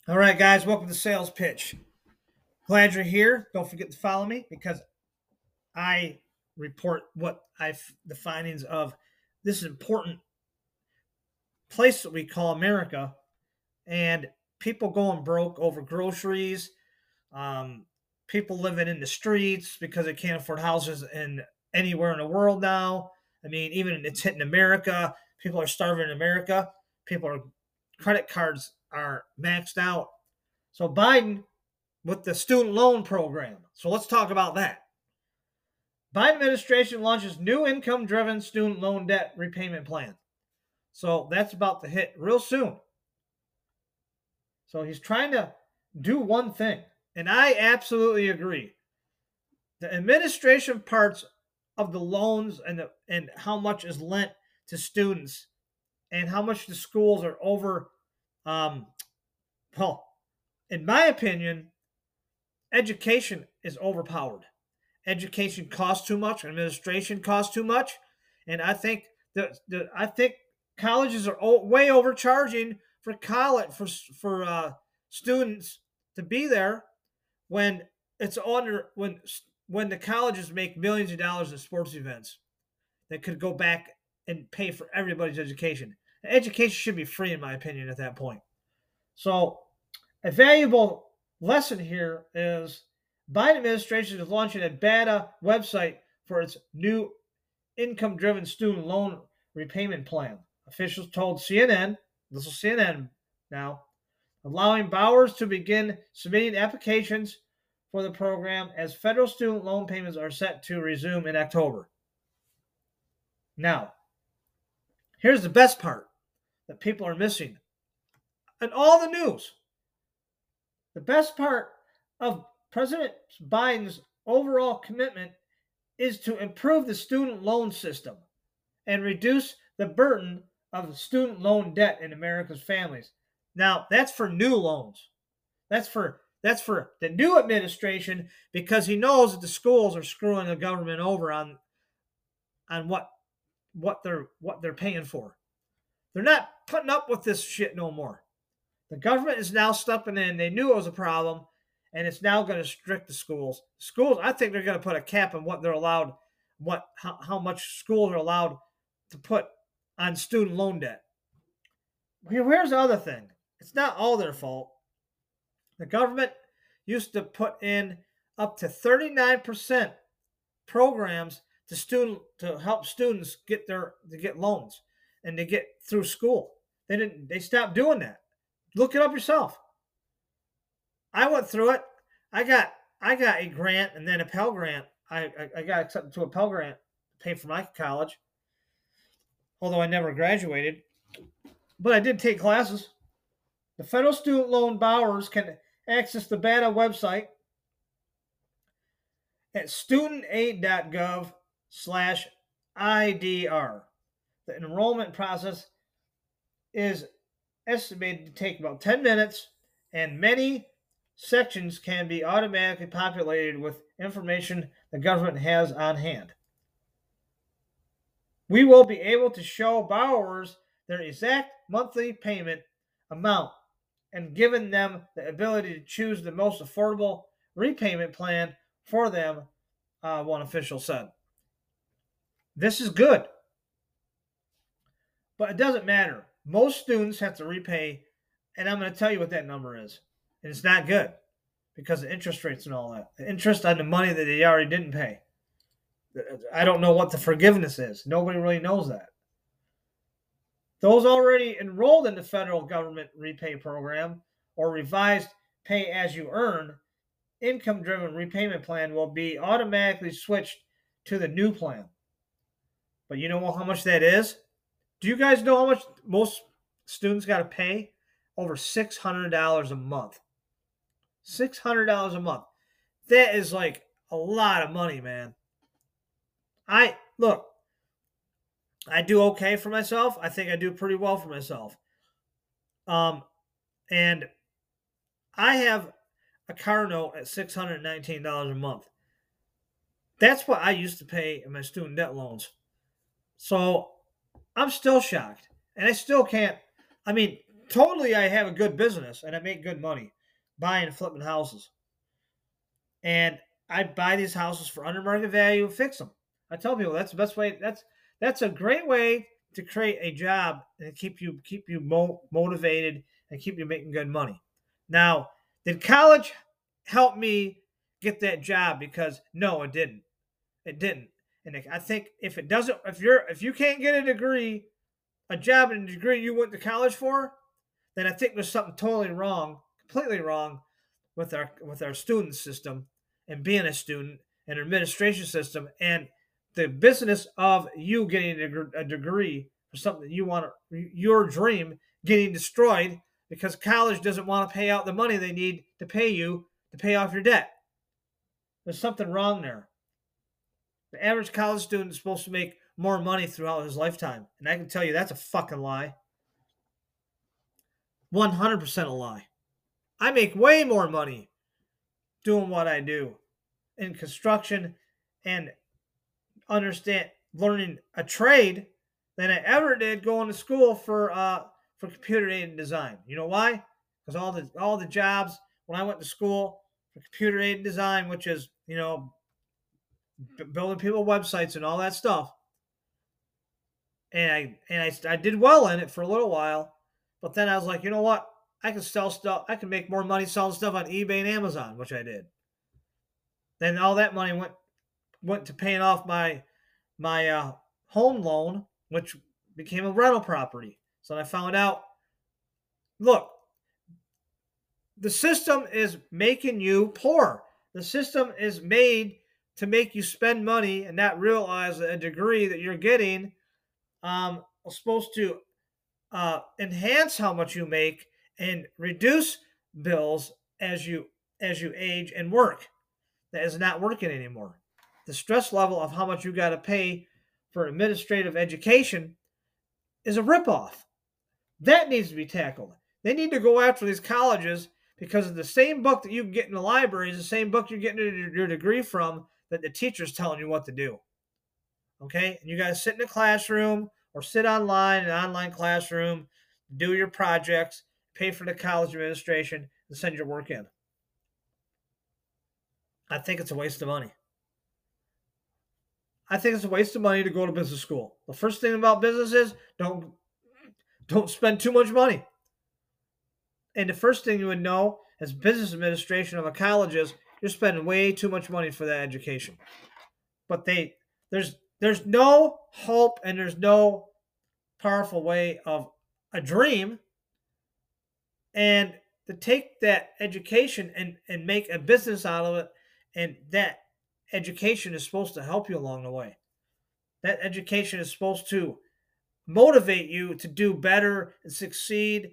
All right, guys, welcome to Sales Pitch. Glad you're here. Don't forget to follow me because I report the findings of this important place that we call America, and people going broke over groceries, um, people living in the streets because they can't afford houses in anywhere in the world now. I mean, even it's hitting America. People are starving in America. Credit cards are maxed out. So Biden with the student loan program. So let's talk about that. Biden administration launches new income-driven student loan debt repayment plan. So that's about to hit real soon. So he's trying to do one thing, and I absolutely agree. The administration parts of the loans and how much is lent to students and how much the schools are over. Well, in my opinion, education is overpowered. Education costs too much, administration costs too much, and I think I think colleges are way overcharging for college for students to be there when it's under when the colleges make millions of dollars in sports events that could go back and pay for everybody's education. Education should be free, in my opinion, at that point. So, a valuable lesson here is Biden administration is launching a beta website for its new income-driven student loan repayment plan. Officials told CNN, this is CNN now, allowing borrowers to begin submitting applications for the program as federal student loan payments are set to resume in October. Now, here's the best part that people are missing in all the news. The best part of President Biden's overall commitment is to improve the student loan system and reduce the burden of student loan debt in America's families. Now, that's for new loans. That's for the new administration because he knows that the schools are screwing the government over on what they're paying for. They're not putting up with this shit no more. The government is now stepping in. They knew it was a problem, and it's now going to restrict the schools. Schools, I think they're going to put a cap on what they're allowed, how much schools are allowed to put on student loan debt. Here's the other thing. It's not all their fault. The government used to put in up to 39% programs to help students get loans and to get through school. They stopped doing that. Look it up yourself. I went through it. I got a grant and then a Pell Grant. I got accepted to a Pell Grant to pay for my college, although I never graduated. But I did take classes. The federal student loan borrowers can access the BANA website at studentaid.gov/IDR. The enrollment process is estimated to take about 10 minutes, and many sections can be automatically populated with information the government has on hand. We will be able to show borrowers their exact monthly payment amount and given them the ability to choose the most affordable repayment plan for them, one official said. This is good, but it doesn't matter. Most students have to repay, and I'm going to tell you what that number is. And it's not good because of interest rates and all that. The interest on the money that they already didn't pay. I don't know what the forgiveness is. Nobody really knows that. Those already enrolled in the federal government repay program or revised pay as you earn income-driven repayment plan will be automatically switched to the new plan. But you know how much that is? Do you guys know how much most students got to pay? Over $600 a month. $600 a month. That is like a lot of money, man. I do okay for myself. I think I do pretty well for myself. And I have a car note at $619 a month. That's what I used to pay in my student debt loans. So I'm still shocked. And I still can't. I mean, totally, I have a good business and I make good money buying and flipping houses. And I buy these houses for under market value and fix them. I tell people that's the best way. That's a great way to create a job and keep you motivated and keep you making good money. Now, did college help me get that job? Because no, it didn't. It didn't. And I think if it doesn't, if you can't get a degree, a job and a degree you went to college for, then I think there's something totally wrong, completely wrong with our student system and being a student and administration system and the business of you getting a degree for something you want your dream getting destroyed because college doesn't want to pay out the money they need to pay you to pay off your debt. There's something wrong there. The average college student is supposed to make more money throughout his lifetime. And I can tell you that's a fucking lie. 100% a lie. I make way more money doing what I do in construction and learning a trade than I ever did going to school for computer aided design. You know why? Because all the jobs when I went to school for computer aided design, which is building people websites and all that stuff, and I did well in it for a little while, but then I was like, you know what? I can sell stuff. I can make more money selling stuff on eBay and Amazon, which I did. Then all that money went to paying off my home loan, which became a rental property. So I found out, look, the system is making you poor. The system is made to make you spend money and not realize that a degree that you're getting is supposed to enhance how much you make and reduce bills as you age and work. That is not working anymore. The stress level of how much you got to pay for administrative education is a ripoff. That needs to be tackled. They need to go after these colleges because the same book that you get in the library is the same book you're getting your degree from that the teacher's telling you what to do. Okay? And you got to sit in a classroom or sit online in an online classroom, do your projects, pay for the college administration, and send your work in. I think it's a waste of money. I think it's a waste of money to go to business school. The first thing about business is don't spend too much money. And the first thing you would know as business administration of a college is you're spending way too much money for that education. But there's no hope and there's no powerful way of a dream and to take that education and make a business out of it, and that education is supposed to help you along the way. That education is supposed to motivate you to do better and succeed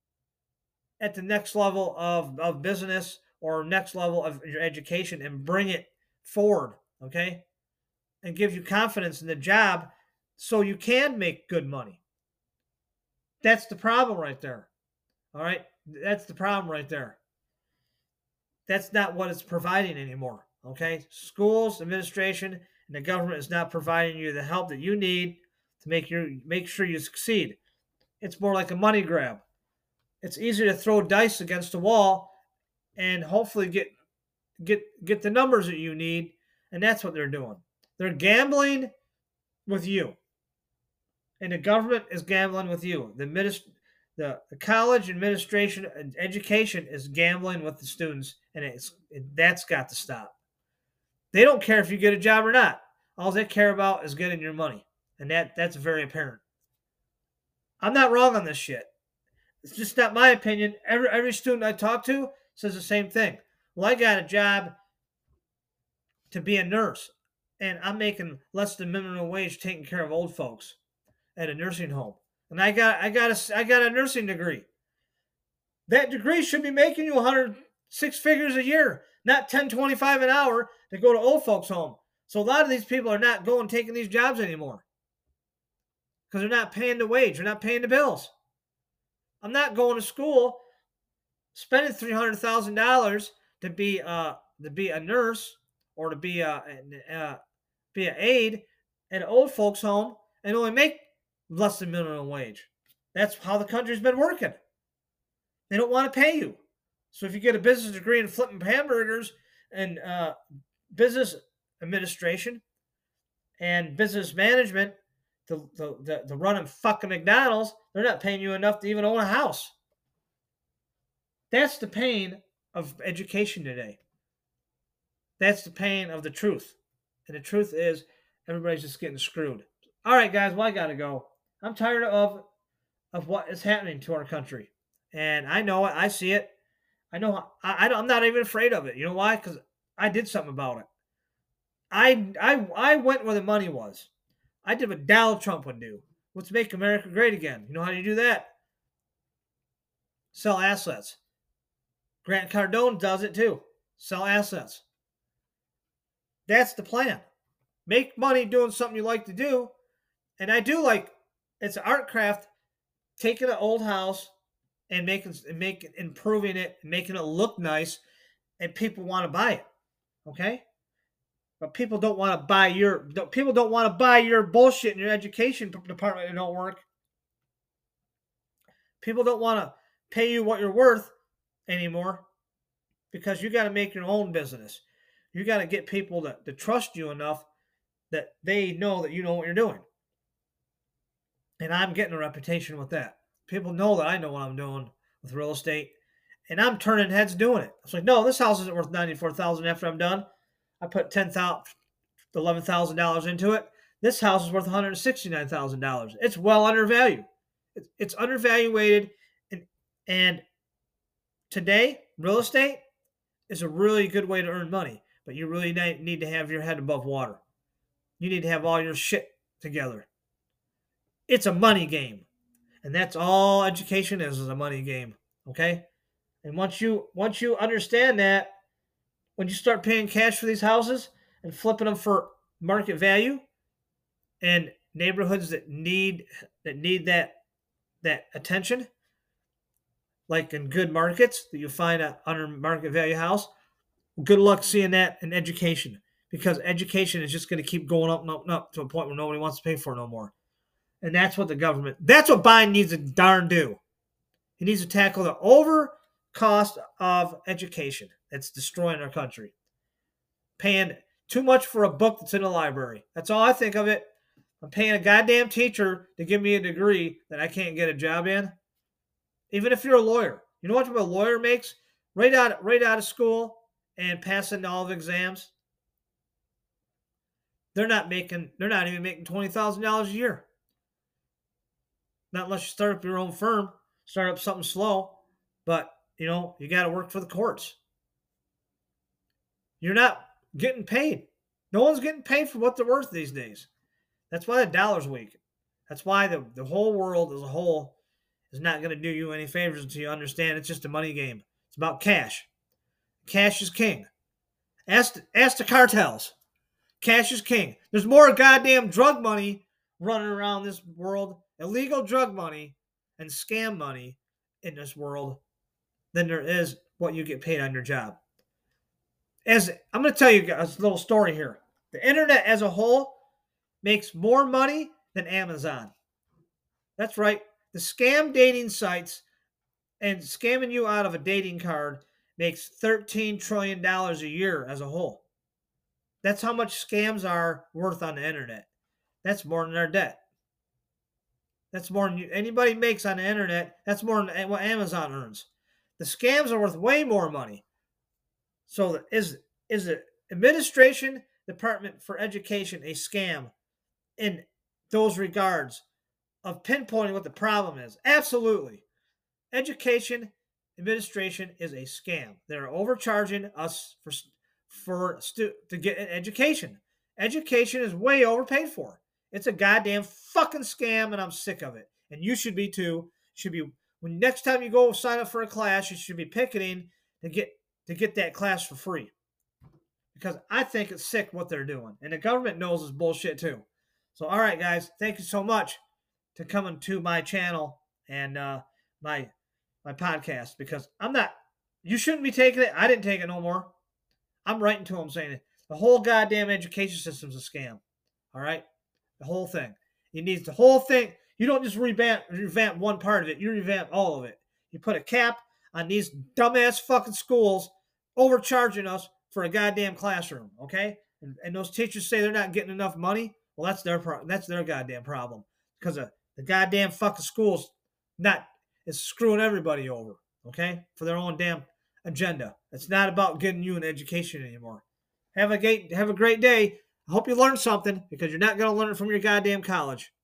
at the next level of business or next level of your education and bring it forward, okay? And give you confidence in the job so you can make good money. That's the problem right there. All right? That's the problem right there. That's not what it's providing anymore, okay? Schools, administration, and the government is not providing you the help that you need to make sure you succeed. It's more like a money grab. It's easier to throw dice against a wall and hopefully get the numbers that you need, and that's what they're doing. They're gambling with you, and the government is gambling with you. The college administration and education is gambling with the students, and that's got to stop. They don't care if you get a job or not. All they care about is getting your money, and that's very apparent. I'm not wrong on this shit. It's just not my opinion. Every student I talk to says the same thing. Well, I got a job to be a nurse, and I'm making less than minimum wage taking care of old folks at a nursing home. And I got a nursing degree. That degree should be making you 106 figures a year, not 10.25 an hour to go to old folks home. So a lot of these people are not going taking these jobs anymore because they're not paying the wage, they're not paying the bills. I'm not going to school spending $300,000 to be a nurse or to be an aide at an old folks home and only make less than minimum wage. That's how the country's been working. They don't want to pay you. So if you get a business degree in flipping hamburgers and business administration and business management to run a fucking McDonald's, they're not paying you enough to even own a house. That's the pain of education today. That's the pain of the truth. And the truth is, everybody's just getting screwed. All right, guys, well, I got to go. I'm tired of what is happening to our country. And I know it. I see it. I know. I'm not even afraid of it. You know why? Because I did something about it. I went where the money was. I did what Donald Trump would do. Let's make America great again. You know how you do that? Sell assets. Grant Cardone does it too. Sell assets. That's the plan. Make money doing something you like to do. And I do like, it's art craft, taking an old house and improving it, making it look nice, and people want to buy it. Okay? But people don't want to buy your bullshit in your education department that don't work. People don't want to pay you what you're worth anymore because you got to make your own business. You got to get people to trust you enough that they know that you know what you're doing. And I'm getting a reputation with that. People know that I know what I'm doing with real estate, and I'm turning heads doing it. It's like, no, this house isn't worth $94,000 after I'm done. I put $10,000, $11,000 into it. This house is worth $169,000. It's well undervalued. It's undervaluated, and today real estate is a really good way to earn money. But you really need to have your head above water. You need to have all your shit together. It's a money game. And that's all education is a money game. Okay? And once you understand that, when you start paying cash for these houses and flipping them for market value and neighborhoods that need that attention, like in good markets that you find a under market value house, good luck seeing that in education, because education is just going to keep going up and up and up to a point where nobody wants to pay for it no more. And that's what Biden needs to darn do. He needs to tackle the over cost of education that's destroying our country. Paying too much for a book that's in a library. That's all I think of it. I'm paying a goddamn teacher to give me a degree that I can't get a job in. Even if you're a lawyer. You know what a lawyer makes? Right out of school and passing all the exams. They're not even making $20,000 a year. Not unless you start up your own firm, start up something slow. But, you got to work for the courts. You're not getting paid. No one's getting paid for what they're worth these days. That's why the dollar's weak. That's why the whole world as a whole is not going to do you any favors until you understand it's just a money game. It's about cash. Cash is king. Ask the cartels. Cash is king. There's more goddamn drug money running around this world, illegal drug money and scam money in this world, than there is what you get paid on your job. As I'm going to tell you guys a little story here. The internet as a whole makes more money than Amazon. That's right. The scam dating sites and scamming you out of a dating card makes $13 trillion a year as a whole. That's how much scams are worth on the internet. That's more than our debt. That's more than anybody makes on the internet. That's more than what Amazon earns. The scams are worth way more money. So is the administration department for education a scam in those regards of pinpointing what the problem is? Absolutely. Education administration is a scam. They're overcharging us to get an education. Education is way overpaid for. It's a goddamn fucking scam, and I'm sick of it. And you should be too. When next time you go sign up for a class, you should be picketing to get that class for free. Because I think it's sick what they're doing. And the government knows it's bullshit too. So, all right, guys, thank you so much to coming to my channel and my podcast, because you shouldn't be taking it. I didn't take it no more. I'm writing to them saying it. The whole goddamn education system's a scam. All right? The whole thing. It needs the whole thing. You don't just revamp one part of it. You revamp all of it. You put a cap on these dumbass fucking schools overcharging us for a goddamn classroom, okay? And those teachers say they're not getting enough money. Well, that's their goddamn problem because the goddamn fucking schools not is screwing everybody over, okay, for their own damn agenda. It's not about getting you an education anymore. Have a great day. I hope you learned something because you're not going to learn it from your goddamn college.